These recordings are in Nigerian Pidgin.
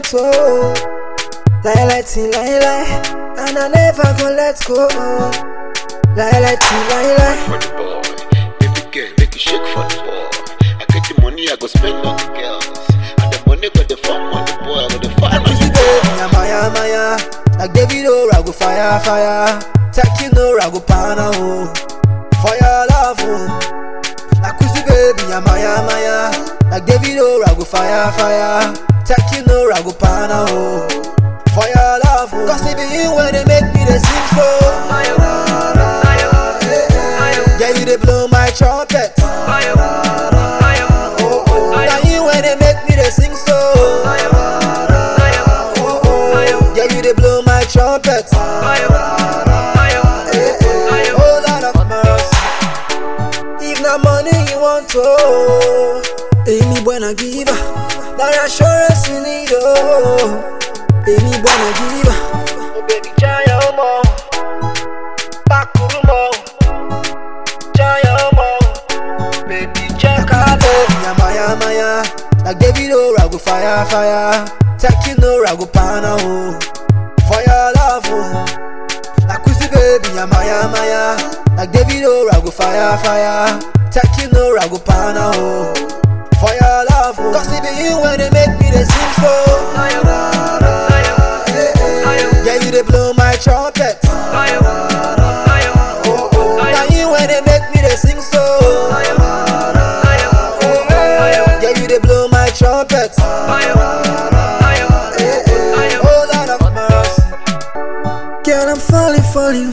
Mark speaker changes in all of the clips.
Speaker 1: want, oh. Lie, and I never gonna let go. Lie.
Speaker 2: For the boy, baby girl, make you shake for the boy. I get the money, I go spend on the girls. And the money got the fun on the boy, I got the fun on the boy.
Speaker 1: Maya, like Davido, I go fire. Take you know, I go pana, oh. For your love, oh. Like Kuzi baby, Maya, like Davido, I go fire. Take you know, I go pana, oh. For your love, oh. Cause it be you when they make me the sing so. Yeah, you they blow my trumpet. Now you when they make me the sing so. Yeah, you they blow my trumpet. Oh Lord of mercy. If not money you want to, Amy buena giver. That assurance you need, oh. Amy buena giver. Oh baby, Jaya Omo. Bakurumo. Jaya Omo. Baby, Jaka baby, Maya. Like Davido, I go fire. Take you know, I go pana, oh. For your love, oh. Like Kuzi baby, Maya. Like Davido, I go fire. Take you know, I go pana, oh. For your love, oh. Cause it be you when they make me the sing so. Yeah, you they blow my trumpet. Now you when they make me the sing so. Yeah, you they blow my trumpet. Oh Lord of mercy. Girl, I'm falling for you.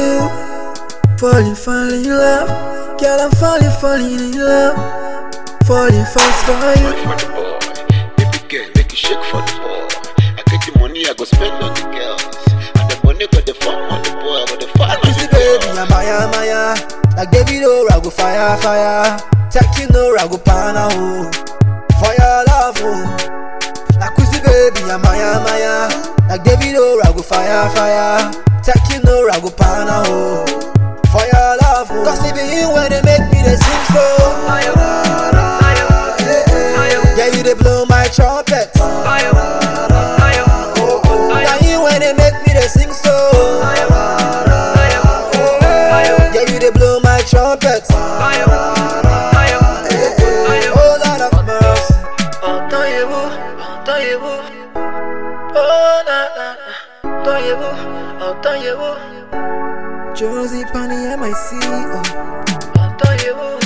Speaker 1: Falling in love. Girl, I'm falling in love. Falling fast for you.
Speaker 2: For the boy, baby girl, make you shake for the boy. I get the money, I go spend on the girls. And the money got the fun on the boy, I got the fun on the
Speaker 1: Baby,
Speaker 2: boy.
Speaker 1: Maya. Like Davido, I go fire. Take you know, I go pana, oh. For your love, oh. Like Kuzi baby, Maya. Like Davido, I go fire. Take you know, I go pana, oh. For your love, oh. Cause it be you when they make me the sing so. Yeah, you they blow my trumpet. Now you when they make me the sing so. Yeah, you they blow my trumpet. Oh Lord of mercy. Oh, Josie Pani MIC.